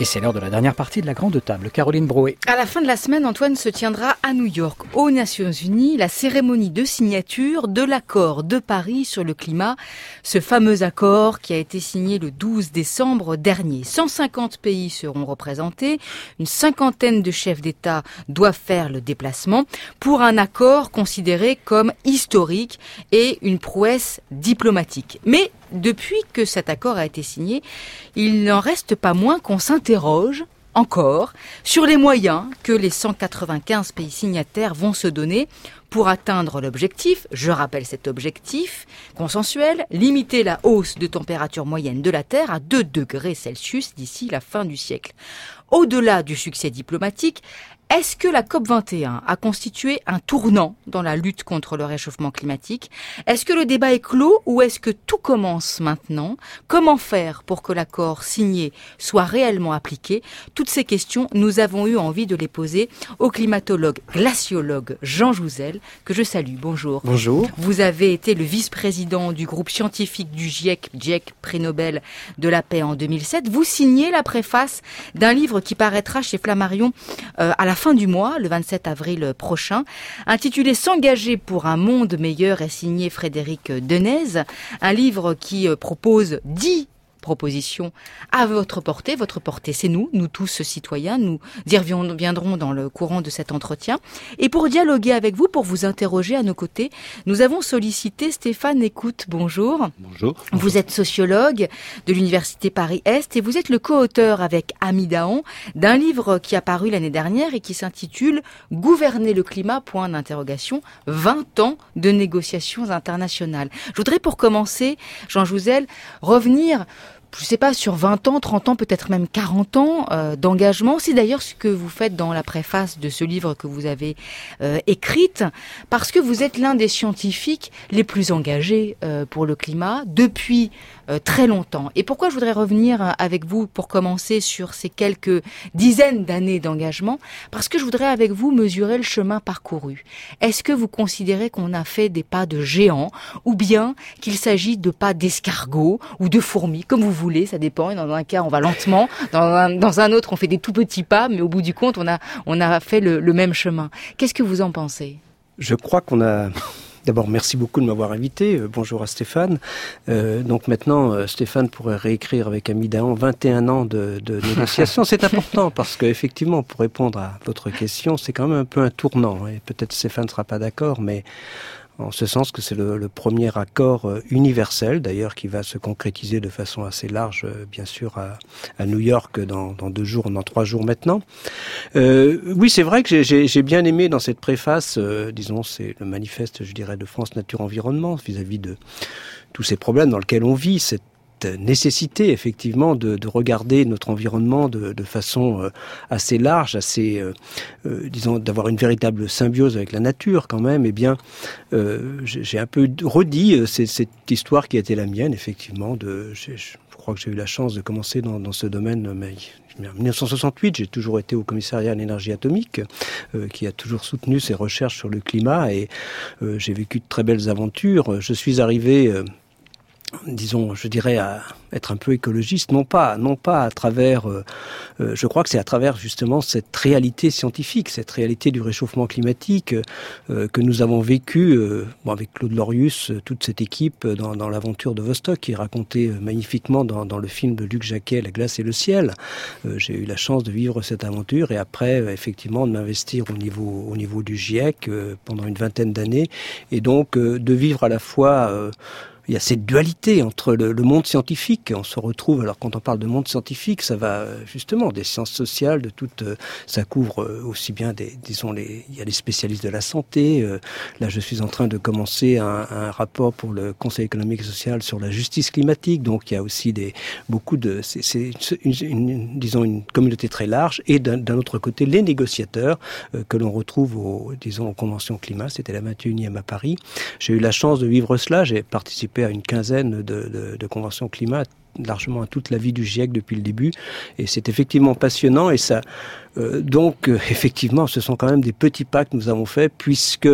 Et c'est l'heure de la dernière partie de la grande table. Caroline Broé. À la fin de la semaine, Antoine, se tiendra à New York, aux Nations Unies, la cérémonie de signature de l'accord de Paris sur le climat. Ce fameux accord qui a été signé le 12 décembre dernier. 150 pays seront représentés. Une cinquantaine de chefs d'État doivent faire le déplacement pour un accord considéré comme historique et une prouesse diplomatique. Mais depuis que cet accord a été signé, il n'en reste pas moins qu'on s'interroge encore sur les moyens que les 195 pays signataires vont se donner pour atteindre l'objectif, je rappelle cet objectif consensuel, limiter la hausse de température moyenne de la Terre à 2 degrés Celsius d'ici la fin du siècle. Au-delà du succès diplomatique, est-ce que la COP21 a constitué un tournant dans la lutte contre le réchauffement climatique ? Est-ce que le débat est clos ou est-ce que tout commence maintenant ? Comment faire pour que l'accord signé soit réellement appliqué ? Toutes ces questions, nous avons eu envie de les poser au climatologue, glaciologue Jean Jouzel, que je salue. Bonjour. Bonjour. Vous avez été le vice-président du groupe scientifique du GIEC, prix Nobel de la paix en 2007. Vous signez la préface d'un livre qui paraîtra chez Flammarion à la fin du mois, le 27 avril prochain, intitulé « S'engager pour un monde meilleur » et signé Frédéric Denez, un livre qui propose 10 propositions à votre portée. Votre portée, c'est nous tous citoyens. Nous y reviendrons dans le courant de cet entretien. Et pour dialoguer avec vous, pour vous interroger à nos côtés, nous avons sollicité Stéphane Écoute. Bonjour. Bonjour. Vous êtes sociologue de l'Université Paris-Est et vous êtes le co-auteur avec Ami Dahan d'un livre qui a paru l'année dernière et qui s'intitule « Gouverner le climat, 20 ans de négociations internationales ». Je voudrais pour commencer, Jean Jouzel, revenir je ne sais pas, sur 20 ans, 30 ans, peut-être même 40 ans d'engagement. C'est d'ailleurs ce que vous faites dans la préface de ce livre que vous avez écrite, parce que vous êtes l'un des scientifiques les plus engagés pour le climat depuis très longtemps. Et pourquoi je voudrais revenir avec vous pour commencer sur ces quelques dizaines d'années d'engagement ? Parce que je voudrais avec vous mesurer le chemin parcouru. Est-ce que vous considérez qu'on a fait des pas de géant ou bien qu'il s'agit de pas d'escargot ou de fourmis, comme vous voulez, ça dépend. Et dans un cas, on va lentement. Dans un autre, on fait des tout petits pas, mais au bout du compte, on a fait le même chemin. Qu'est-ce que vous en pensez ? Je crois qu'on a... D'abord, merci beaucoup de m'avoir invité. Bonjour à Stéphane. Donc maintenant, Stéphane pourrait réécrire avec Ami Dahan 21 ans de négociations. C'est important parce qu'effectivement, pour répondre à votre question, c'est quand même un peu un tournant. Et peut-être Stéphane ne sera pas d'accord, mais en ce sens que c'est le premier accord universel, d'ailleurs, qui va se concrétiser de façon assez large, bien sûr, à New York dans 2 jours, dans 3 jours maintenant. Oui, c'est vrai que j'ai bien aimé dans cette préface, disons, c'est le manifeste, je dirais, de France Nature Environnement, vis-à-vis de tous ces problèmes dans lesquels on vit, cette nécessité effectivement de regarder notre environnement de façon assez large, assez disons d'avoir une véritable symbiose avec la nature quand même. Eh bien, j'ai un peu redit cette histoire qui a été la mienne effectivement. Je crois que j'ai eu la chance de commencer dans ce domaine. Mais en 1968, j'ai toujours été au commissariat à l'énergie atomique, qui a toujours soutenu ses recherches sur le climat, et j'ai vécu de très belles aventures. Je suis arrivé disons, je dirais, à être un peu écologiste, non pas à travers, je crois que c'est à travers justement cette réalité scientifique, cette réalité du réchauffement climatique que nous avons vécu avec Claude Lorius, toute cette équipe dans l'aventure de Vostok, qui est racontée magnifiquement dans le film de Luc Jacquet, La glace et le ciel. J'ai eu la chance de vivre cette aventure et après, effectivement, de m'investir au niveau du GIEC pendant une 20aine d'années, et donc de vivre à la fois il y a cette dualité entre le monde scientifique. On se retrouve, alors quand on parle de monde scientifique, ça va justement des sciences sociales, de toutes, ça couvre aussi bien il y a les spécialistes de la santé. Là, je suis en train de commencer un rapport pour le Conseil économique et social sur la justice climatique. Donc, il y a aussi c'est une communauté très large. Et d'un autre côté, les négociateurs que l'on retrouve aux conventions climat. C'était la 21e à Paris. J'ai eu la chance de vivre cela. J'ai participé à une quinzaine de conventions climat, largement à toute la vie du GIEC depuis le début, et c'est effectivement passionnant. Et ça, donc effectivement, ce sont quand même des petits pas que nous avons faits, puisque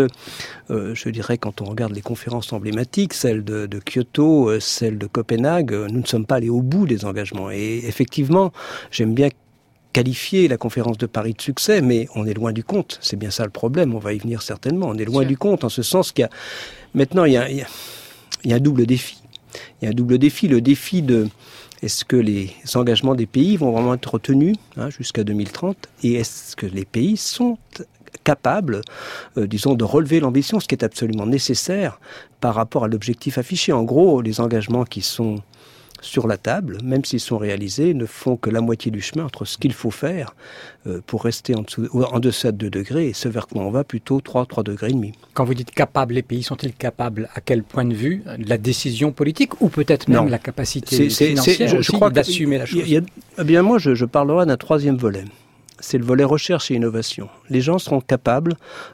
je dirais, quand on regarde les conférences emblématiques, celle de Kyoto, celle de Copenhague, nous ne sommes pas allés au bout des engagements. Et effectivement, j'aime bien qualifier la conférence de Paris de succès, mais on est loin du compte. C'est bien ça le problème, on va y venir certainement. On est loin du compte, en ce sens qu'il y a... Maintenant, il y a un double défi. Il y a un double défi. Le défi de... Est-ce que les engagements des pays vont vraiment être tenus jusqu'à 2030 ? Et est-ce que les pays sont capables, de relever l'ambition, ce qui est absolument nécessaire par rapport à l'objectif affiché. En gros, les engagements qui sont sur la table, même s'ils sont réalisés, ne font que la moitié du chemin entre ce qu'il faut faire pour rester en deçà de 2 degrés et ce vers quoi on va, plutôt 3 degrés et demi. Quand vous dites capables, les pays sont-ils capables à quel point de vue de la décision politique ou peut-être même la capacité financière je crois d'assumer la chose? Bien moi, je parlerai d'un 3e volet. C'est le volet recherche et innovation. Les gens seront capables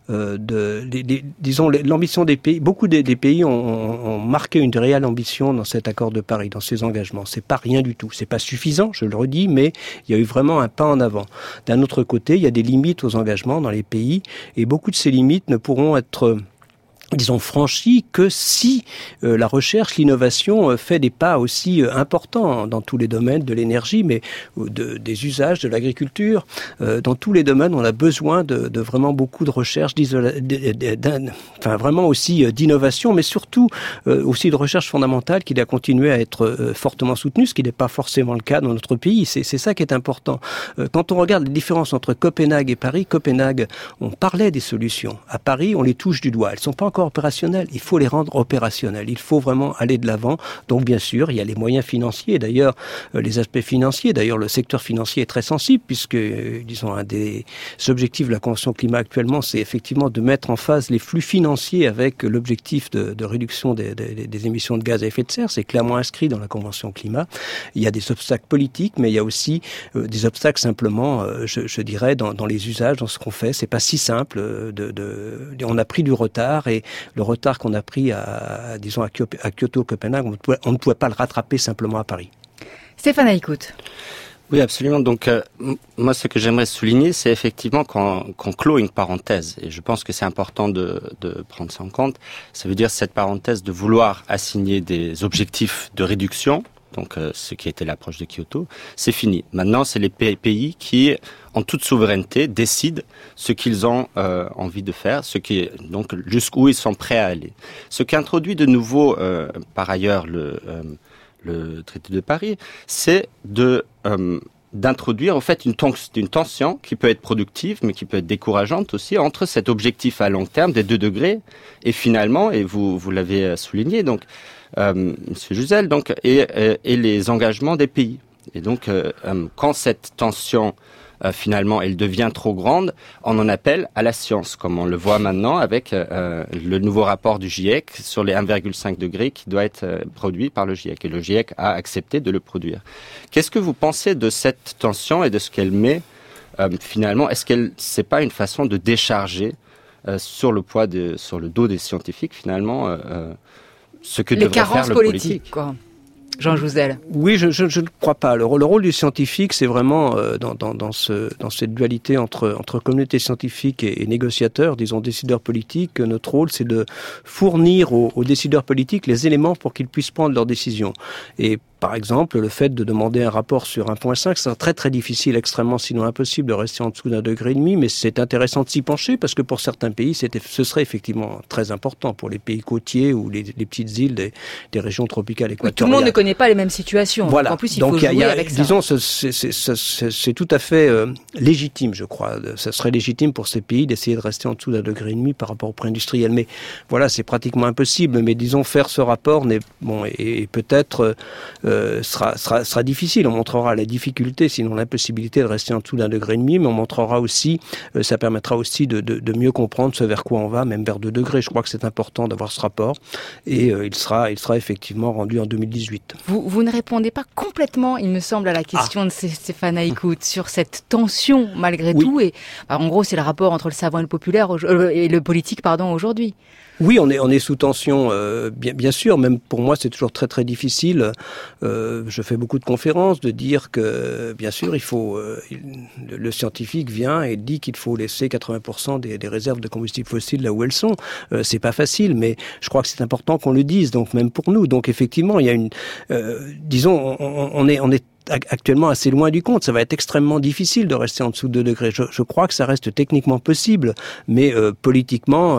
l'ambition des pays. Beaucoup des pays ont marqué une réelle ambition dans cet accord de Paris, dans ces engagements. C'est pas rien du tout. C'est pas suffisant, je le redis, mais il y a eu vraiment un pas en avant. D'un autre côté, il y a des limites aux engagements dans les pays, et beaucoup de ces limites ne pourront être franchis que si la recherche, l'innovation fait des pas aussi importants dans tous les domaines de l'énergie, mais des usages, de l'agriculture. Dans tous les domaines, on a besoin de vraiment beaucoup de recherche, vraiment aussi d'innovation, mais surtout aussi de recherche fondamentale qui doit continuer à être fortement soutenue, ce qui n'est pas forcément le cas dans notre pays. C'est ça qui est important. Quand on regarde les différences entre Copenhague et Paris, Copenhague, on parlait des solutions. À Paris, on les touche du doigt. Elles sont pas encore opérationnels, il faut les rendre opérationnels, il faut vraiment aller de l'avant. Donc bien sûr, il y a les moyens financiers, d'ailleurs les aspects financiers, d'ailleurs le secteur financier est très sensible puisque, disons, un des objectifs de la Convention climat actuellement, c'est effectivement de mettre en phase les flux financiers avec l'objectif de réduction des émissions de gaz à effet de serre, c'est clairement inscrit dans la Convention climat. Il y a des obstacles politiques, mais il y a aussi des obstacles simplement, je dirais, dans les usages, dans ce qu'on fait. C'est pas si simple, on a pris du retard, et le retard qu'on a pris à Kyoto, Copenhague, on ne pouvait pas le rattraper simplement à Paris. Stéphane Aïkout. Oui, absolument. Donc, moi, ce que j'aimerais souligner, c'est effectivement qu'on clôt une parenthèse. Et je pense que c'est important de prendre ça en compte. Ça veut dire cette parenthèse de vouloir assigner des objectifs de réduction. Donc, ce qui était l'approche de Kyoto, c'est fini. Maintenant, c'est les pays qui, en toute souveraineté, décident ce qu'ils ont envie de faire, donc jusqu'où ils sont prêts à aller. Ce qui introduit de nouveau, par ailleurs, le traité de Paris, c'est d'introduire en fait une tension qui peut être productive, mais qui peut être décourageante aussi, entre cet objectif à long terme des 2 degrés et finalement, et vous l'avez souligné, donc Monsieur Jouzel, donc et les engagements des pays. Et donc, quand cette tension finalement elle devient trop grande, on en appelle à la science, comme on le voit maintenant avec le nouveau rapport du GIEC sur les 1,5 degrés qui doit être produit par le GIEC. Et le GIEC a accepté de le produire. Qu'est-ce que vous pensez de cette tension et de ce qu'elle met finalement? Est-ce que c'est pas une façon de décharger sur le dos des scientifiques finalement ce que devrait faire le politique, quoi. Jean Jouzel. Oui, je ne crois pas. Le rôle du scientifique, c'est vraiment dans cette dualité entre communauté scientifique et négociateurs, disons décideurs politiques. Notre rôle, c'est de fournir aux décideurs politiques les éléments pour qu'ils puissent prendre leurs décisions. Et par exemple, le fait de demander un rapport sur 1,5, c'est très très difficile, extrêmement sinon impossible de rester en dessous d'1,5 degré, mais c'est intéressant de s'y pencher parce que pour certains pays, ce serait effectivement très important pour les pays côtiers ou les petites îles des régions tropicales équatoriales. Tout le monde ne connaît pas les mêmes situations. Voilà. En plus, il faut jouer avec ça. Disons, c'est tout à fait légitime, je crois. Ça serait légitime pour ces pays d'essayer de rester en dessous d'1,5 degré par rapport au prix industriel. Mais voilà, c'est pratiquement impossible. Mais disons, faire ce rapport et peut-être sera difficile. On montrera la difficulté, sinon l'impossibilité de rester en dessous d'1,5 degré, mais on montrera aussi, ça permettra aussi de mieux comprendre ce vers quoi on va, même vers 2 degrés. Je crois que c'est important d'avoir ce rapport et il sera effectivement rendu en 2018. Vous ne répondez pas complètement, il me semble, à la question de Stéphane Aïkout sur cette tension malgré tout. Et en gros, c'est le rapport entre le savant et le populaire et le politique, aujourd'hui. Oui, on est sous tension, bien sûr. Même pour moi, c'est toujours très très difficile. Je fais beaucoup de conférences de dire que, bien sûr, il faut. Le scientifique vient et dit qu'il faut laisser 80% des réserves de combustibles fossiles là où elles sont. C'est pas facile, mais je crois que c'est important qu'on le dise. Donc même pour nous. Donc effectivement, il y a disons, on est actuellement assez loin du compte. Ça va être extrêmement difficile de rester en dessous de 2 degrés. Je crois que ça reste techniquement possible, mais politiquement,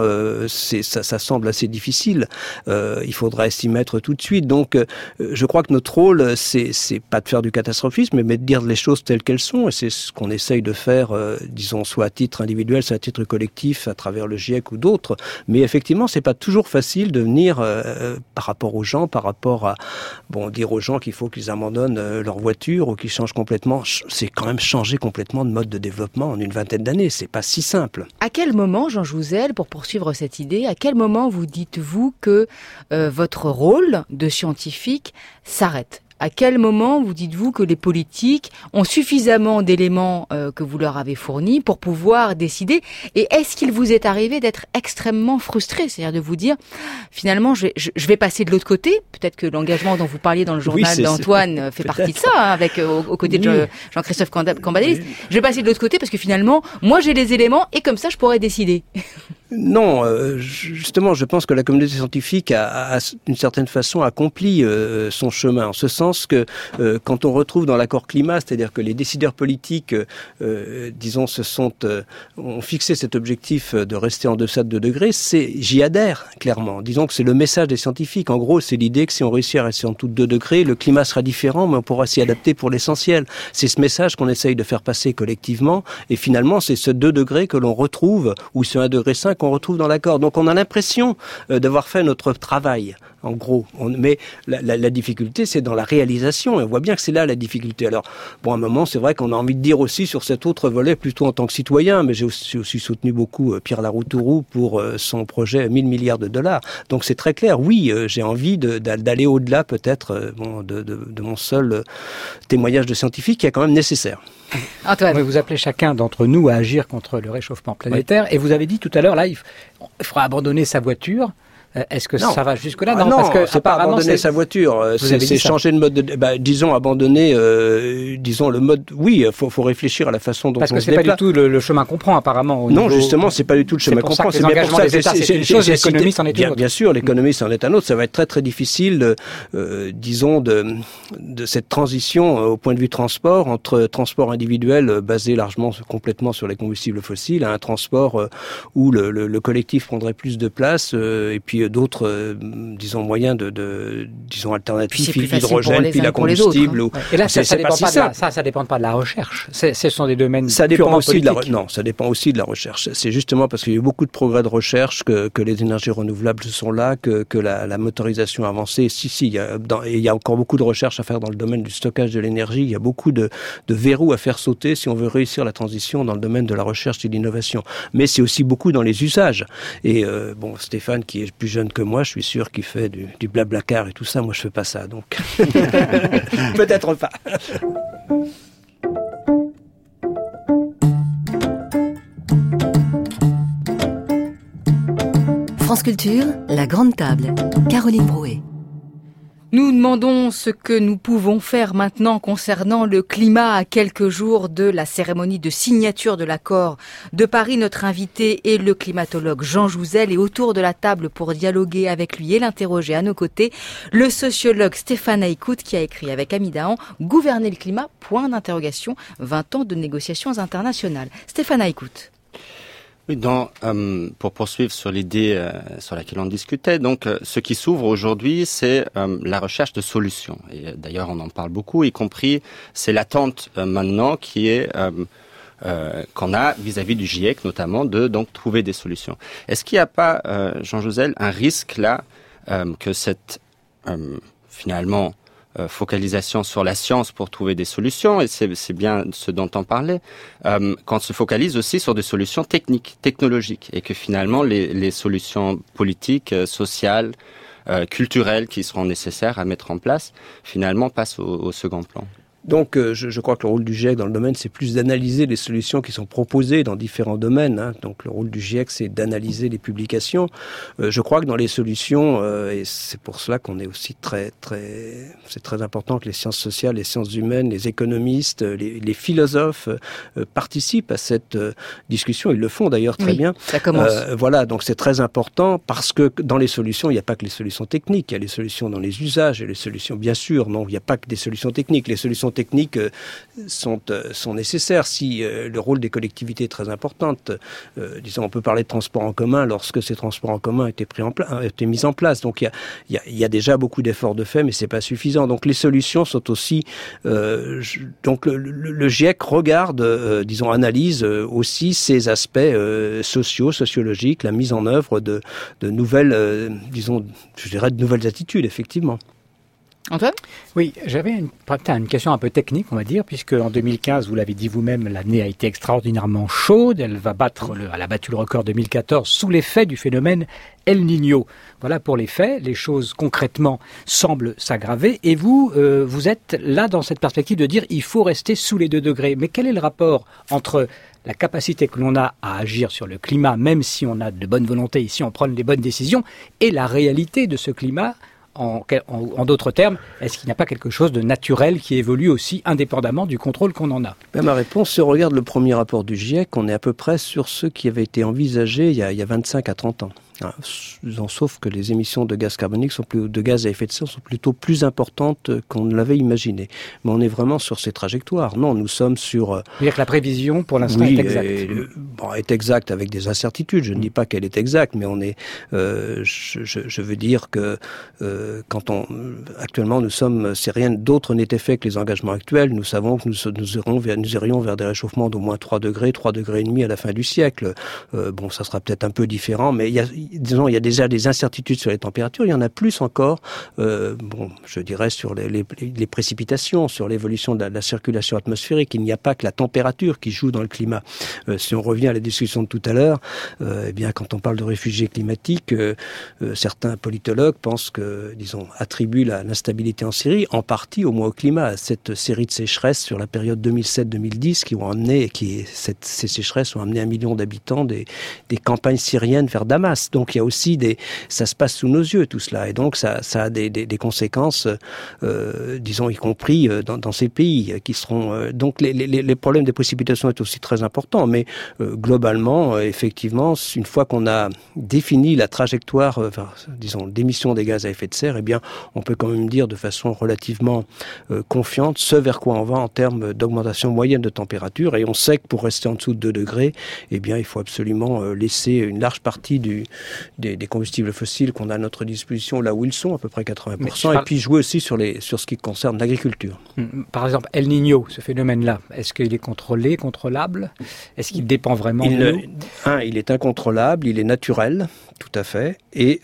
ça semble assez difficile. Il faudra s'y mettre tout de suite. Donc, je crois que notre rôle, c'est pas de faire du catastrophisme, mais de dire les choses telles qu'elles sont. Et c'est ce qu'on essaye de faire, disons, soit à titre individuel, soit à titre collectif, à travers le GIEC ou d'autres. Mais effectivement, c'est pas toujours facile de venir par rapport aux gens, par rapport à dire aux gens qu'il faut qu'ils abandonnent leur voiture ou qu'ils changent complètement. C'est quand même changer complètement de mode de développement en une vingtaine d'années. C'est pas si simple. À quel moment, Jean Jouzel, pour poursuivre cette idée, à quel moment vous dites-vous que votre rôle de scientifique s'arrête ? À quel moment vous dites-vous que les politiques ont suffisamment d'éléments que vous leur avez fournis pour pouvoir décider ? Et est-ce qu'il vous est arrivé d'être extrêmement frustré ? C'est-à-dire de vous dire, finalement, je vais passer de l'autre côté. Peut-être que l'engagement dont vous parliez dans le journal d'Antoine fait partie de ça, avec aux côtés de Jean-Christophe Cambadélis. Oui. Je vais passer de l'autre côté parce que finalement, moi j'ai les éléments et comme ça je pourrais décider. Non, justement, je pense que la communauté scientifique a d'une certaine façon accompli son chemin, en ce sens que quand on retrouve dans l'accord climat, c'est-à-dire que les décideurs politiques, disons, ont fixé cet objectif de rester en deçà de 2 degrés, j'y adhère clairement. Disons que c'est le message des scientifiques. En gros, c'est l'idée que si on réussit à rester en dessous de 2 degrés, le climat sera différent, mais on pourra s'y adapter pour l'essentiel. C'est ce message qu'on essaye de faire passer collectivement, et finalement, c'est ce 2 degrés que l'on retrouve, ou ce 1,5 degré qu'on retrouve dans l'accord. Donc on a l'impression d'avoir fait notre travail, en gros. Mais la difficulté, c'est dans la réalisation, et on voit bien que c'est là la difficulté. Alors, à un moment, c'est vrai qu'on a envie de dire aussi sur cet autre volet, plutôt en tant que citoyen, mais j'ai aussi soutenu beaucoup Pierre Laroutourou pour son projet 1000 milliards de dollars. Donc c'est très clair, oui, j'ai envie d'aller au-delà peut-être de mon seul témoignage de scientifique qui est quand même nécessaire. Antoine, vous appelez chacun d'entre nous à agir contre le réchauffement planétaire, et vous avez dit tout à l'heure, là, il faudra abandonner sa voiture. Est-ce que ça va jusque-là ? Non, parce que c'est pas abandonner sa voiture, c'est changer de mode de... disons, abandonner, le mode... Oui, faut réfléchir à la façon dont on se déplace. Parce que c'est pas du tout le chemin qu'on prend, apparemment. Non, justement, c'est pas du tout le chemin qu'on prend. C'est bien pour ça que les États, c'est une chose, l'économie, c'en est une autre. Bien sûr, l'économie, c'en est un autre. Ça va être très, très difficile, disons, de cette transition au point de vue transport, entre transport individuel basé complètement sur les combustibles fossiles, à un transport où le collectif prendrait plus de place, et puis d'autres, disons, moyens disons, alternatifs, l'hydrogène, puis la combustible. Autres, hein. Et là, ça dépend pas de la recherche. Ce sont des domaines ça dépend aussi politiques. Non, ça dépend aussi de la recherche. C'est justement parce qu'il y a eu beaucoup de progrès de recherche que les énergies renouvelables sont là, que la motorisation avancée. Il y a encore beaucoup de recherche à faire dans le domaine du stockage de l'énergie. Il y a beaucoup de verrous à faire sauter si on veut réussir la transition dans le domaine de la recherche et de l'innovation. Mais c'est aussi beaucoup dans les usages. Et Stéphane, qui est plus jeune que moi, je suis sûr qu'il fait du blablacar et tout ça. Moi, je fais pas ça, donc peut-être pas. France Culture, la grande table. Caroline Brouet. Nous demandons ce que nous pouvons faire maintenant concernant le climat à quelques jours de la cérémonie de signature de l'accord de Paris. Notre invité est le climatologue Jean Jouzel, et autour de la table pour dialoguer avec lui et l'interroger à nos côtés, le sociologue Stéphane Aïkout, qui a écrit avec Ami Dahan « Gouverner le climat, ? 20 ans de négociations internationales ». Stéphane Aïkout. Oui, pour poursuivre sur l'idée sur laquelle on discutait, donc ce qui s'ouvre aujourd'hui, c'est la recherche de solutions. Et d'ailleurs, on en parle beaucoup, y compris, c'est l'attente maintenant qui est qu'on a vis-à-vis du GIEC notamment de donc trouver des solutions. Est-ce qu'il n'y a pas, Jean Jouzel, un risque là que cette finalement focalisation sur la science pour trouver des solutions, et c'est bien ce dont on parlait, quand on se focalise aussi sur des solutions technologiques, et que finalement les solutions politiques, sociales, culturelles qui seront nécessaires à mettre en place, finalement passent au second plan. Donc, je crois que le rôle du GIEC dans le domaine, c'est plus d'analyser les solutions qui sont proposées dans différents domaines. Hein. Donc, le rôle du GIEC, c'est d'analyser les publications. Je crois que dans les solutions, et c'est pour cela qu'on est aussi c'est très important que les sciences sociales, les sciences humaines, les économistes, les philosophes participent à cette discussion. Ils le font d'ailleurs très bien. Ça commence. Voilà, donc c'est très important parce que dans les solutions, il n'y a pas que les solutions techniques. Il y a les solutions dans les usages et les solutions, bien sûr. Non, il n'y a pas que des solutions techniques. Les solutions techniques sont nécessaires. Si le rôle des collectivités est très important, disons, on peut parler de transport en commun lorsque ces transports en commun étaient mis en place. Donc il y a déjà beaucoup d'efforts de fait, mais c'est pas suffisant. Donc les solutions sont aussi donc le GIEC regarde, disons, analyse aussi ces aspects sociologiques, la mise en œuvre de nouvelles, disons, je dirais de nouvelles attitudes, effectivement. Antoine ? Oui, j'avais une question un peu technique, on va dire, puisque en 2015, vous l'avez dit vous-même, l'année a été extraordinairement chaude. Elle a battu le record 2014 sous l'effet du phénomène El Niño. Voilà pour les faits. Les choses concrètement semblent s'aggraver. Et vous, vous êtes là dans cette perspective de dire il faut rester sous les 2 degrés. Mais quel est le rapport entre la capacité que l'on a à agir sur le climat, même si on a de bonne volonté et si on prend les bonnes décisions, et la réalité de ce climat? En d'autres termes, est-ce qu'il n'y a pas quelque chose de naturel qui évolue aussi indépendamment du contrôle qu'on en a ? Ma réponse, si on regarde le premier rapport du GIEC, on est à peu près sur ce qui avait été envisagé il y a 25 à 30 ans. Sauf que les émissions de gaz carbonique de gaz à effet de serre sont plutôt plus importantes qu'on ne l'avait imaginé. Mais on est vraiment sur ces trajectoires. Non, nous sommes sur... C'est-à-dire que la prévision, pour l'instant, est exacte. Est exacte avec des incertitudes. Je ne dis pas qu'elle est exacte, mais on est... je veux dire que actuellement, si rien d'autre n'était fait que les engagements actuels, nous savons que nous irions vers des réchauffements d'au moins 3 degrés et demi à la fin du siècle. Ça sera peut-être un peu différent, mais il y a déjà des incertitudes sur les températures. Il y en a plus encore, je dirais, sur les précipitations, sur l'évolution de la circulation atmosphérique. Il n'y a pas que la température qui joue dans le climat. Si on revient à la discussion de tout à l'heure, quand on parle de réfugiés climatiques, certains politologues pensent attribuent l'instabilité en Syrie, en partie au moins au climat, à cette série de sécheresses sur la période 2007-2010 ces sécheresses ont amené 1 million d'habitants des campagnes syriennes vers Damas. Donc il y a aussi ça se passe sous nos yeux tout cela, et donc ça a des conséquences, y compris dans ces pays qui seront. Donc les problèmes des précipitations est aussi très important, mais globalement, effectivement, une fois qu'on a défini la trajectoire, d'émissions des gaz à effet de serre, on peut quand même dire de façon relativement confiante ce vers quoi on va en termes d'augmentation moyenne de température, et on sait que pour rester en dessous de 2 degrés, il faut absolument laisser une large partie des combustibles fossiles qu'on a à notre disposition là où ils sont, à peu près 80%, et puis jouer aussi sur ce qui concerne l'agriculture. Par exemple, El Niño, ce phénomène-là, est-ce qu'il est contrôlable ? Est-ce qu'il dépend vraiment de nous ? Il est incontrôlable, il est naturel, tout à fait, et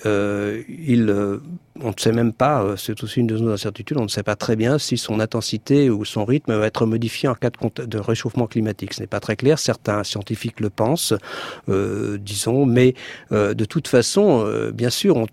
on ne sait même pas, c'est aussi une de nos incertitudes, on ne sait pas très bien si son intensité ou son rythme va être modifié en cas de réchauffement climatique. Ce n'est pas très clair, certains scientifiques le pensent, mais de toute façon, bien sûr,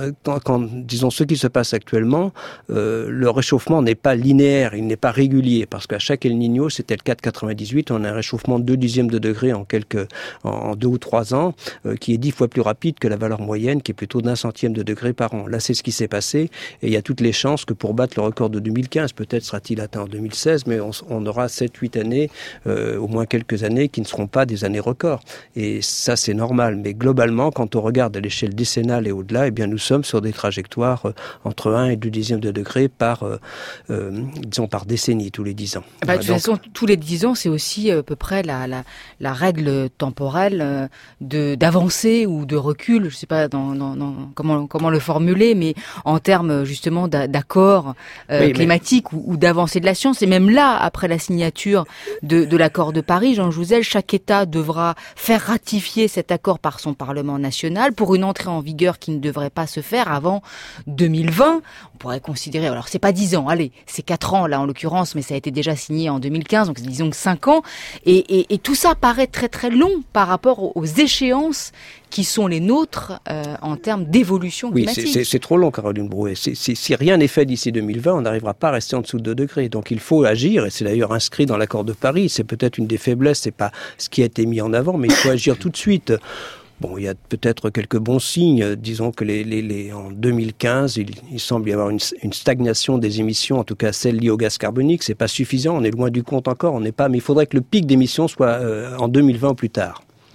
ce qui se passe actuellement, le réchauffement n'est pas linéaire, il n'est pas régulier, parce qu'à chaque El Niño, c'était le cas de 98, on a un réchauffement de 0,2 degré en 2 ou 3 ans, qui est 10 fois plus rapide que la valeur moyenne, qui est plutôt d'1 centième de degré par an. Là, c'est ce qui s'est passé, et il y a toutes les chances que pour battre le record de 2015, peut-être sera-t-il atteint en 2016, mais on aura 7-8 années, au moins quelques années, qui ne seront pas des années records. Et ça, c'est normal. Mais globalement, quand on regarde à l'échelle décennale et au-delà, nous sommes sur des trajectoires entre 1 et 2 dixièmes de degré par décennie, tous les 10 ans. De toute façon, tous les 10 ans, c'est aussi à peu près la règle temporelle d'avancée ou de recul, je ne sais pas comment le formuler, mais en termes justement d'accords climatiques ou d'avancée de la science. Et même là, après la signature de l'accord de Paris, Jean Jouzel, chaque État devra faire ratifier cet accord par son Parlement national pour une entrée en vigueur qui ne devrait pas se faire avant 2020. On pourrait considérer, alors c'est pas 10 ans, allez, c'est 4 ans là en l'occurrence, mais ça a été déjà signé en 2015, donc disons que 5 ans. Et tout ça paraît très très long par rapport aux échéances qui sont les nôtres en termes d'évolution climatique. Oui, c'est trop long, Caroline Brouet. Si rien n'est fait d'ici 2020, on n'arrivera pas à rester en dessous de 2 degrés. Donc il faut agir, et c'est d'ailleurs inscrit dans l'accord de Paris. C'est peut-être une des faiblesses, c'est pas ce qui a été mis en avant, mais il faut agir tout de suite. Il y a peut-être quelques bons signes. Disons que en 2015, il semble y avoir une stagnation des émissions, en tout cas celles liées au gaz carbonique. C'est pas suffisant, on est loin du compte encore, mais il faudrait que le pic d'émissions soit en 2020 ou plus tard.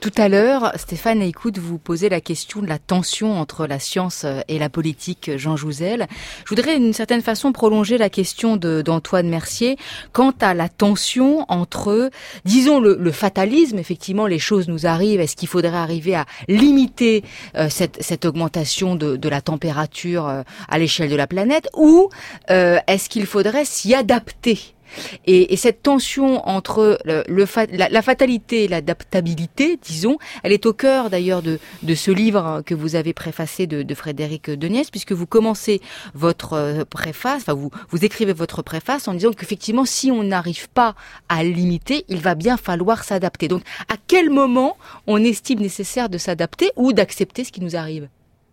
Tout à l'heure, Stéphane Aycoud, vous posez la question de la tension entre la science et la politique, Jean Jouzel. Je voudrais d'une certaine façon prolonger la question d'Antoine Mercier quant à la tension entre, disons, le fatalisme, effectivement, les choses nous arrivent, est-ce qu'il faudrait arriver à limiter cette augmentation de la température à l'échelle de la planète, ou est-ce qu'il faudrait s'y adapter ? Et cette tension entre la fatalité et l'adaptabilité, disons, elle est au cœur d'ailleurs de ce livre que vous avez préfacé de Frédéric Deniès, puisque vous commencez votre préface, enfin vous écrivez votre préface en disant qu'effectivement, si on n'arrive pas à limiter, il va bien falloir s'adapter. Donc, à quel moment on estime nécessaire de s'adapter ou d'accepter ce qui nous arrive ?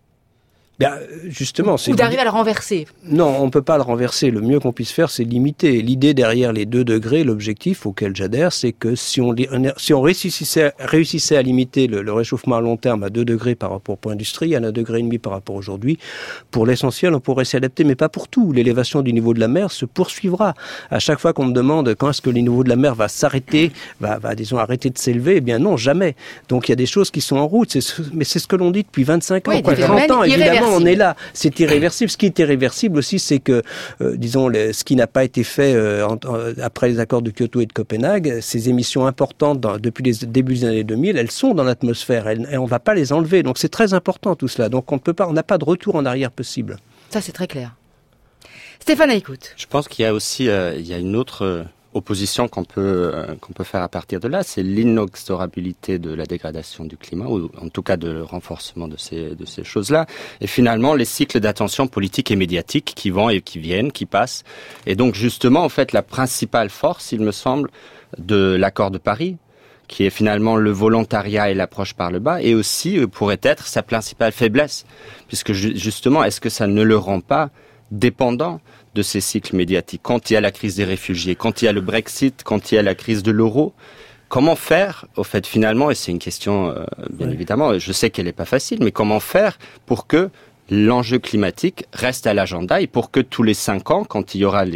Ben, justement, ou d'arriver à le renverser. Non, on ne peut pas le renverser. Le mieux qu'on puisse faire, c'est limiter. L'idée derrière les 2 degrés, l'objectif auquel j'adhère, c'est que si on réussissait à limiter le réchauffement à long terme à 2 degrés par rapport pour l'industrie, à 1,5 degré par rapport aujourd'hui, pour l'essentiel, on pourrait s'y adapter, mais pas pour tout. L'élévation du niveau de la mer se poursuivra. À chaque fois qu'on me demande quand est-ce que le niveau de la mer va s'arrêter, disons, arrêter de s'élever, eh bien non, jamais. Donc il y a des choses qui sont en route. Mais c'est ce que l'on dit depuis 25 ans. Oui, 30 ans, évidemment. On est là, c'est irréversible. Ce qui est irréversible aussi, c'est que, disons, ce qui n'a pas été fait après les accords de Kyoto et de Copenhague, ces émissions importantes depuis les débuts des années 2000, elles sont dans l'atmosphère et on ne va pas les enlever. Donc c'est très important tout cela. Donc on n'a pas de retour en arrière possible. Ça c'est très clair. Stéphane Aycoud. Je pense qu'il y a aussi il y a une autre opposition qu'on peut faire à partir de là, c'est l'inexorabilité de la dégradation du climat, ou en tout cas de le renforcement de ces choses-là, et finalement les cycles d'attention politique et médiatique qui vont et qui viennent, qui passent. Et donc justement, en fait, la principale force, il me semble, de l'accord de Paris, qui est finalement le volontariat et l'approche par le bas, et aussi pourrait être sa principale faiblesse, puisque justement, est-ce que ça ne le rend pas dépendant de ces cycles médiatiques? Quand il y a la crise des réfugiés, quand il y a le Brexit, quand il y a la crise de l'euro, comment faire, au fait, finalement, et c'est une question, bien évidemment, je sais qu'elle n'est pas facile, mais comment faire pour que l'enjeu climatique reste à l'agenda et pour que tous les 5 ans, quand il y aura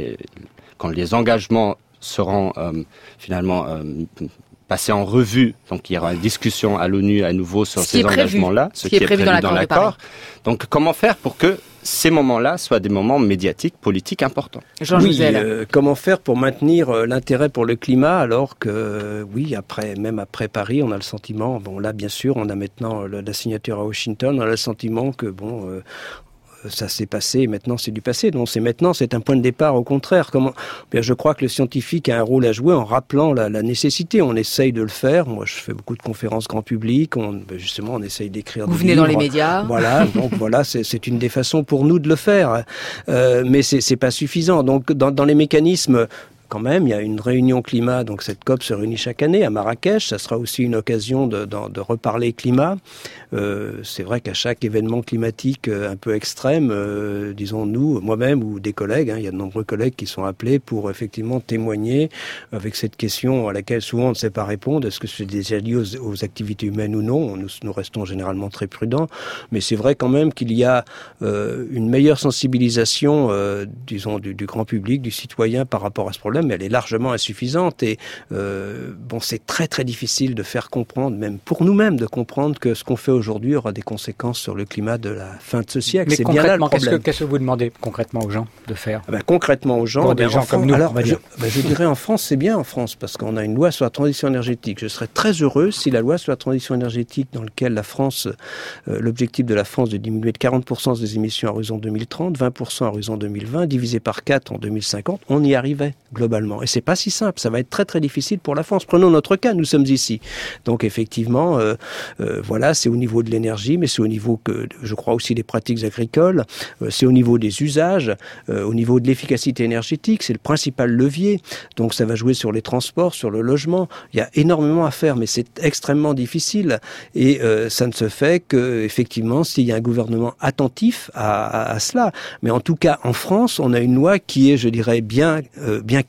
quand les engagements seront finalement passés en revue, donc il y aura une discussion à l'ONU à nouveau sur ces engagements-là, ce qui est prévu dans l'accord. Donc comment faire pour que ces moments-là soient des moments médiatiques, politiques importants? Comment faire pour maintenir l'intérêt pour le climat alors que, même après Paris, on a le sentiment, là bien sûr, on a maintenant la signature à Washington, on a le sentiment que ça s'est passé et maintenant c'est du passé. Donc c'est un point de départ au contraire. Je crois que le scientifique a un rôle à jouer en rappelant la nécessité. On essaye de le faire. Moi, je fais beaucoup de conférences grand public. On essaye d'écrire. Vous venez dans les médias. Voilà. Donc c'est une des façons pour nous de le faire. Mais c'est pas suffisant. Donc dans les mécanismes. Quand même, il y a une réunion climat, donc cette COP se réunit chaque année à Marrakech. Ça sera aussi une occasion de reparler climat. C'est vrai qu'à chaque événement climatique un peu extrême, disons nous, moi-même ou des collègues, il y a de nombreux collègues qui sont appelés pour effectivement témoigner avec cette question à laquelle souvent on ne sait pas répondre. Est-ce que c'est déjà lié aux activités humaines ou non? Nous restons généralement très prudents. Mais c'est vrai quand même qu'il y a une meilleure sensibilisation, disons, du grand public, du citoyen par rapport à ce problème. Mais elle est largement insuffisante et c'est très très difficile de faire comprendre, même pour nous-mêmes, de comprendre que ce qu'on fait aujourd'hui aura des conséquences sur le climat de la fin de ce siècle. Mais c'est bien là le problème. Qu'est-ce que vous demandez concrètement aux gens de faire? Concrètement aux gens, pour des gens comme nous, alors, on va dire. Je dirais en France, c'est bien en France, parce qu'on a une loi sur la transition énergétique. Je serais très heureux si la loi sur la transition énergétique, dans laquelle la France, l'objectif de la France de diminuer de 40% des émissions à horizon 2030, 20% à horizon 2020, divisé par 4 en 2050, on y arrivait globalement. Et c'est pas si simple, ça va être très très difficile pour la France. Prenons notre cas, nous sommes ici. Donc effectivement, c'est au niveau de l'énergie, mais c'est au niveau je crois aussi des pratiques agricoles, c'est au niveau des usages, au niveau de l'efficacité énergétique, c'est le principal levier. Donc ça va jouer sur les transports, sur le logement. Il y a énormément à faire, mais c'est extrêmement difficile. Et ça ne se fait que effectivement s'il y a un gouvernement attentif à cela. Mais en tout cas, en France, on a une loi qui est, je dirais, bien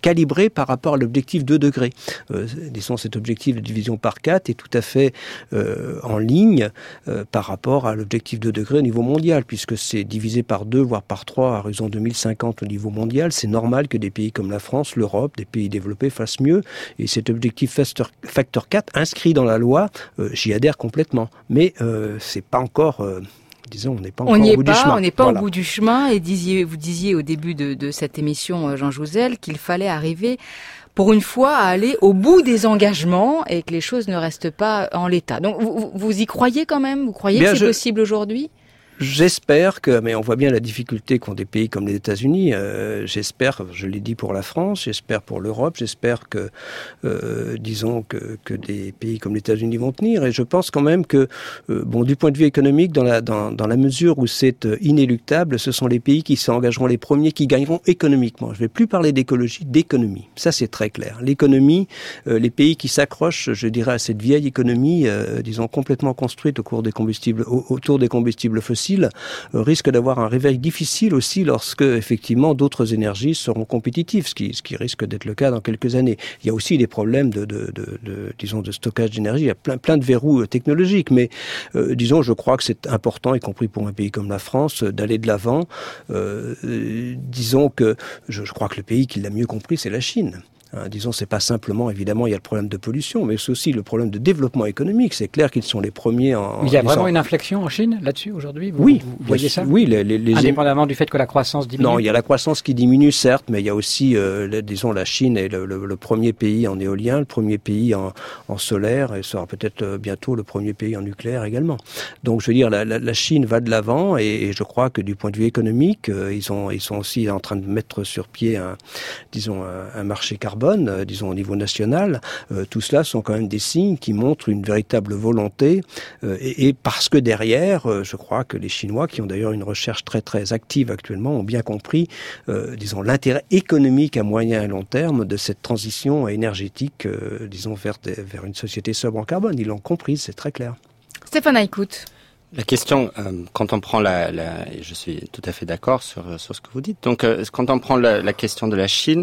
calibré par rapport à l'objectif 2 degrés. Disons, cet objectif de division par 4 est tout à fait en ligne par rapport à l'objectif 2 degrés au niveau mondial, puisque c'est divisé par 2, voire par 3 à horizon 2050 au niveau mondial. C'est normal que des pays comme la France, l'Europe, des pays développés fassent mieux. Et cet objectif facteur 4, inscrit dans la loi, j'y adhère complètement. Mais c'est pas encore... disons, on n'est pas encore au bout du chemin. On n'est pas au bout du chemin. Et vous disiez au début de cette émission, Jean Jouzel, qu'il fallait arriver pour une fois à aller au bout des engagements et que les choses ne restent pas en l'état. Donc vous y croyez quand même? Vous croyez que c'est possible aujourd'hui? J'espère que, mais on voit bien la difficulté qu'ont des pays comme les États-Unis. J'espère, je l'ai dit pour la France, j'espère pour l'Europe, j'espère que, disons que des pays comme les États-Unis vont tenir. Et je pense quand même que, bon, du point de vue économique, dans la mesure où c'est inéluctable, ce sont les pays qui s'engageront les premiers qui gagneront économiquement. Je ne vais plus parler d'écologie, d'économie. Ça, c'est très clair. L'économie, les pays qui s'accrochent, je dirais, à cette vieille économie, disons complètement construite autour des combustibles fossiles, risque d'avoir un réveil difficile aussi lorsque, effectivement, d'autres énergies seront compétitives, ce qui risque d'être le cas dans quelques années. Il y a aussi des problèmes disons, de stockage d'énergie. Il y a plein de verrous technologiques, mais, disons, je crois que c'est important, y compris pour un pays comme la France, d'aller de l'avant. Disons que je crois que le pays qui l'a mieux compris, c'est la Chine. Disons, c'est pas simplement, évidemment, il y a le problème de pollution, mais c'est aussi le problème de développement économique. C'est clair qu'ils sont les premiers Il y a vraiment une inflexion en Chine là-dessus aujourd'hui? Oui. Vous voyez ça? Oui. Indépendamment du fait que la croissance diminue? Non, il y a la croissance qui diminue, certes, mais il y a aussi, disons, la Chine est le premier pays en éolien, le premier pays en solaire, et sera peut-être bientôt le premier pays en nucléaire également. Donc, je veux dire, la Chine va de l'avant, et je crois que du point de vue économique, ils sont aussi en train de mettre sur pied un marché carbone, disons au niveau national. Tout cela sont quand même des signes qui montrent une véritable volonté et parce que derrière, je crois que les Chinois, qui ont d'ailleurs une recherche très très active actuellement, ont bien compris, disons, l'intérêt économique à moyen et long terme de cette transition énergétique, disons, vers une société sobre en carbone. Ils l'ont compris, c'est très clair. Stéphane Aïkout. La question, quand on prend je suis tout à fait d'accord sur ce que vous dites. Donc, quand on prend la question de la Chine,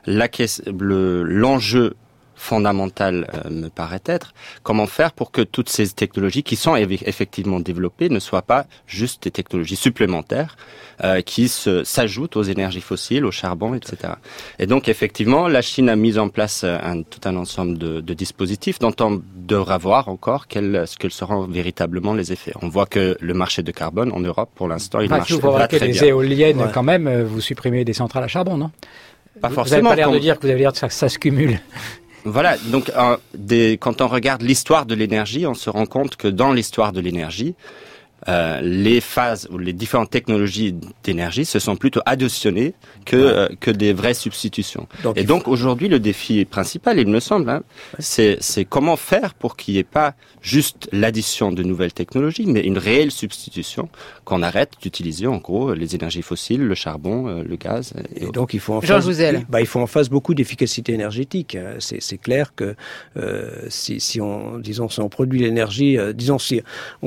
l'enjeu fondamental me paraît être comment faire pour que toutes ces technologies qui sont effectivement développées ne soient pas juste des technologies supplémentaires qui s'ajoutent aux énergies fossiles, au charbon, etc. Et donc effectivement, la Chine a mis en place tout un ensemble de dispositifs dont on devra voir encore quels seront véritablement les effets. On voit que le marché de carbone en Europe, pour l'instant, il marche très bien. Les éoliennes, quand même, vous supprimez des centrales à charbon, non? Pas forcément. Vous n'avez pas l'air de dire que vous avez l'air que ça se cumule. Voilà, donc quand on regarde l'histoire de l'énergie, on se rend compte que dans l'histoire de l'énergie, les phases ou les différentes technologies d'énergie se sont plutôt additionnées que des vraies substitutions. Donc aujourd'hui, le défi principal, il me semble, c'est comment faire pour qu'il n'y ait pas juste l'addition de nouvelles technologies, mais une réelle substitution, qu'on arrête d'utiliser en gros les énergies fossiles, le charbon, le gaz. Et donc il faut il faut en face beaucoup d'efficacité énergétique. C'est clair que si on produit l'énergie, c'est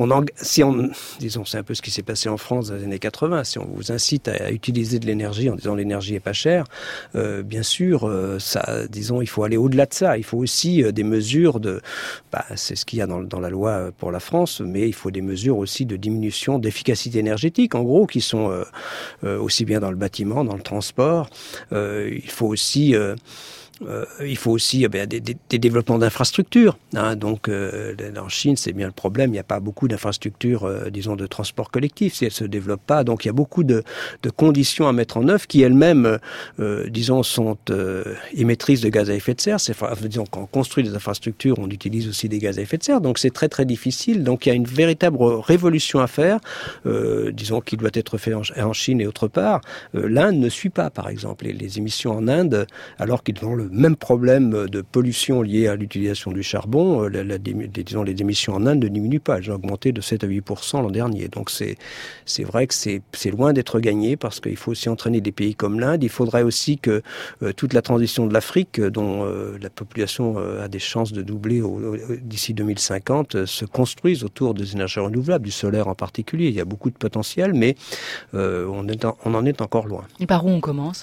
un peu ce qui s'est passé en France dans les années 80. Si on vous incite à utiliser de l'énergie en disant l'énergie est pas chère, bien sûr, il faut aller au-delà de ça. Il faut aussi des mesures c'est ce qu'il y a dans la loi pour la France, mais il faut des mesures aussi de diminution d'efficacité énergétique, en gros, qui sont aussi bien dans le bâtiment, dans le transport. Il faut aussi des développements d'infrastructures. Donc, en Chine, c'est bien le problème. Il n'y a pas beaucoup d'infrastructures, disons, de transport collectif. Si elles se développent pas, donc il y a beaucoup de conditions à mettre en œuvre qui elles-mêmes, disons, sont émettrices de gaz à effet de serre. Disons, quand on construit des infrastructures, on utilise aussi des gaz à effet de serre. Donc, c'est très très difficile. Donc, il y a une véritable révolution à faire, disons, qui doit être faite en Chine et autre part. L'Inde ne suit pas, par exemple, les émissions en Inde, alors qu'ils ont le même problème de pollution liée à l'utilisation du charbon, disons, les émissions en Inde ne diminuent pas. Elles ont augmenté de 7 à 8% l'an dernier. Donc c'est vrai que c'est loin d'être gagné parce qu'il faut aussi entraîner des pays comme l'Inde. Il faudrait aussi que toute la transition de l'Afrique, dont la population a des chances de doubler d'ici 2050, se construise autour des énergies renouvelables, du solaire en particulier. Il y a beaucoup de potentiel, mais on en est encore loin. Et par où on commence ?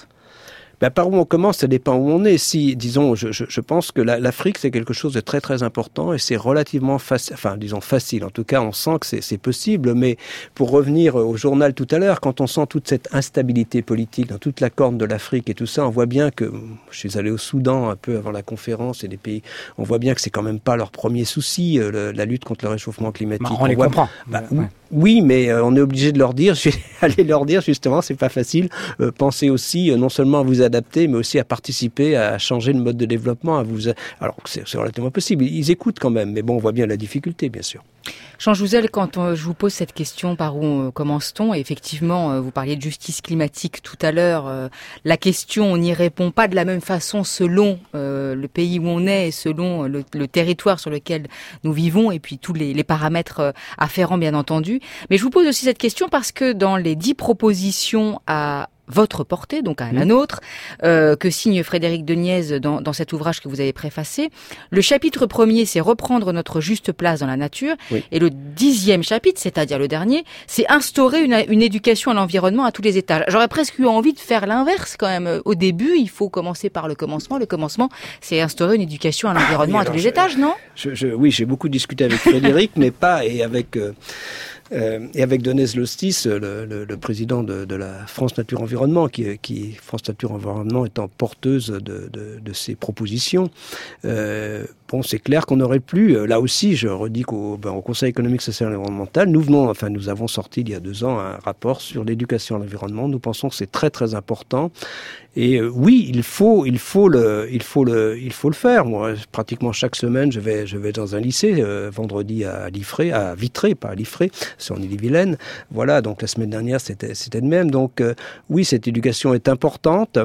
Par où on commence, ça dépend où on est. Si, disons, je pense que l'Afrique, c'est quelque chose de très très important et c'est relativement facile. En tout cas, on sent que c'est possible. Mais pour revenir au journal tout à l'heure, quand on sent toute cette instabilité politique dans toute la corne de l'Afrique et tout ça, on voit bien que, je suis allé au Soudan un peu avant la conférence et des pays, on voit bien que c'est quand même pas leur premier souci, la lutte contre le réchauffement climatique. On les comprend. Oui, mais on est obligé de leur dire, je vais aller leur dire justement, c'est pas facile. Pensez aussi non seulement à vous adapter, mais aussi à participer, à changer de mode de développement. Alors c'est relativement possible. Ils écoutent quand même, mais bon, on voit bien la difficulté, bien sûr. Jean Jouzel, quand je vous pose cette question, par où commence-t-on? Et effectivement, vous parliez de justice climatique tout à l'heure. La question, on n'y répond pas de la même façon selon le pays où on est et selon le territoire sur lequel nous vivons et puis tous les paramètres afférents, bien entendu. Mais je vous pose aussi cette question parce que dans les 10 propositions à votre portée, donc à la nôtre, que signe Frédéric Deniez dans cet ouvrage que vous avez préfacé. Le chapitre 1er, c'est reprendre notre juste place dans la nature. Oui. Et le 10e chapitre, c'est-à-dire le dernier, c'est instaurer une éducation à l'environnement à tous les étages. J'aurais presque eu envie de faire l'inverse quand même. Au début, il faut commencer par le commencement. Le commencement, c'est instaurer une éducation à l'environnement à tous les étages, non? Oui, j'ai beaucoup discuté avec Frédéric, mais pas, et avec Denez Lostis, le président de la France Nature Environnement, qui France Nature Environnement étant porteuse de ces propositions. C'est clair qu'on aurait pu, là aussi, je redis qu'au Conseil économique, social et environnemental, nous avons sorti il y a 2 ans un rapport sur l'éducation à l'environnement. Nous pensons que c'est très très important. Et oui, il faut le faire. Moi, pratiquement chaque semaine, je vais dans un lycée, vendredi à Vitré, pas à Liffré, c'est en Ille-et-Vilaine. Voilà, donc la semaine dernière, c'était de même. Donc oui, cette éducation est importante.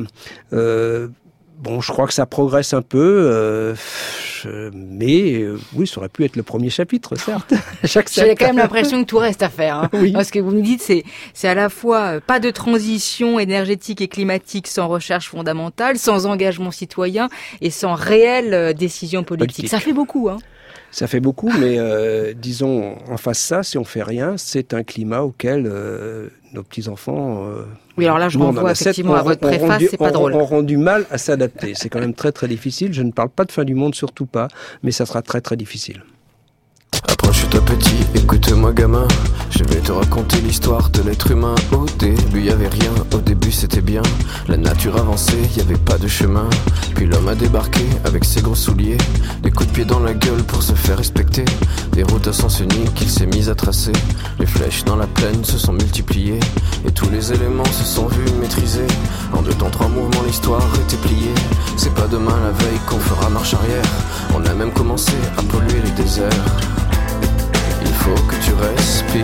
Je crois que ça progresse un peu, mais oui, ça aurait pu être le premier chapitre, certes. J'ai quand même l'impression que tout reste à faire. Hein. Oui. Parce que vous me dites, c'est à la fois pas de transition énergétique et climatique sans recherche fondamentale, sans engagement citoyen et sans réelle décision politique. Ça fait beaucoup, hein. Ça fait beaucoup, mais disons, en face ça, si on fait rien, c'est un climat auquel nos petits-enfants... oui, alors là, je renvoie effectivement à votre préface, c'est pas drôle. On rend du mal à s'adapter. C'est quand même très très difficile. Je ne parle pas de fin du monde, surtout pas, mais ça sera très très difficile. Approche-toi petit, écoute-moi gamin. Je vais te raconter l'histoire de l'être humain. Au début y avait rien, au début c'était bien. La nature avançait, y avait pas de chemin. Puis l'homme a débarqué avec ses gros souliers. Des coups de pied dans la gueule pour se faire respecter. Des routes à sens unique qu'il s'est mis à tracer. Les flèches dans la plaine se sont multipliées. Et tous les éléments se sont vus maîtrisés. En 2 temps 3 mouvements l'histoire était pliée. C'est pas demain la veille qu'on fera marche arrière. On a même commencé à polluer les déserts. Il faut que tu respires.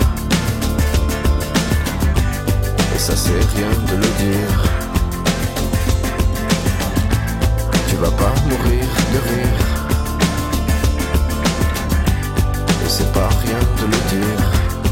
Et ça c'est rien de le dire. Tu vas pas mourir de rire. Et c'est pas rien de le dire.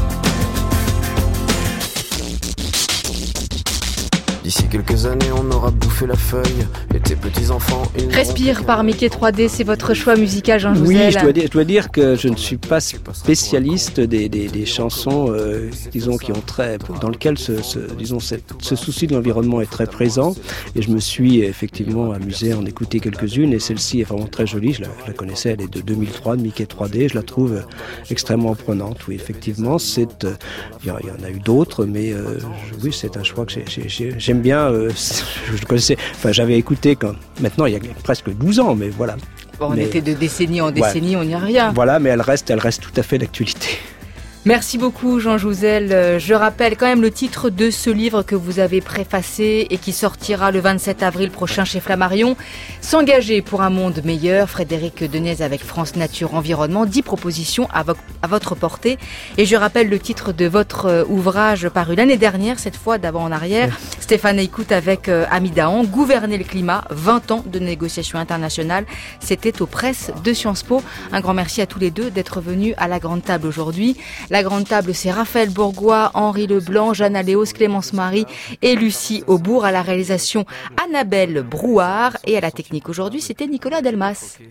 D'ici quelques années, on aura bouffé la feuille. Et tes petits-enfants, ils Respire par Mickey 3D, c'est votre choix musical, Jean Jouzel. Oui, je dois dire que je ne suis pas spécialiste des chansons, disons, qui ont dans lesquelles ce souci de l'environnement est très présent. Et je me suis effectivement amusé à en écouter quelques-unes. Et celle-ci est vraiment très jolie. Je la connaissais, elle est de 2003, de Mickey 3D. Je la trouve extrêmement prenante. Oui, effectivement, il y en a eu d'autres, mais oui, c'est un choix que j'aime bien, je connaissais, j'avais écouté maintenant il y a presque 12 ans, mais voilà. Bon, on était de décennie en décennie, on n'y a rien. Voilà, mais elle reste tout à fait d'actualité. Merci beaucoup Jean Jouzel. Je rappelle quand même le titre de ce livre que vous avez préfacé et qui sortira le 27 avril prochain chez Flammarion. S'engager pour un monde meilleur, Frédéric Deniez avec France Nature Environnement, 10 propositions à votre portée. Et je rappelle le titre de votre ouvrage paru l'année dernière, cette fois d'avant en arrière. Ouais. Stéphane Écoute avec Ami Dahan, Gouverner le climat, 20 ans de négociations internationales. C'était aux presses de Sciences Po. Un grand merci à tous les deux d'être venus à la grande table aujourd'hui. La grande table, c'est Raphaël Bourgois, Henri Leblanc, Jeanne Aléos, Clémence Marie et Lucie Aubourg. À la réalisation, Annabelle Brouard. Et à la technique aujourd'hui, c'était Nicolas Delmas.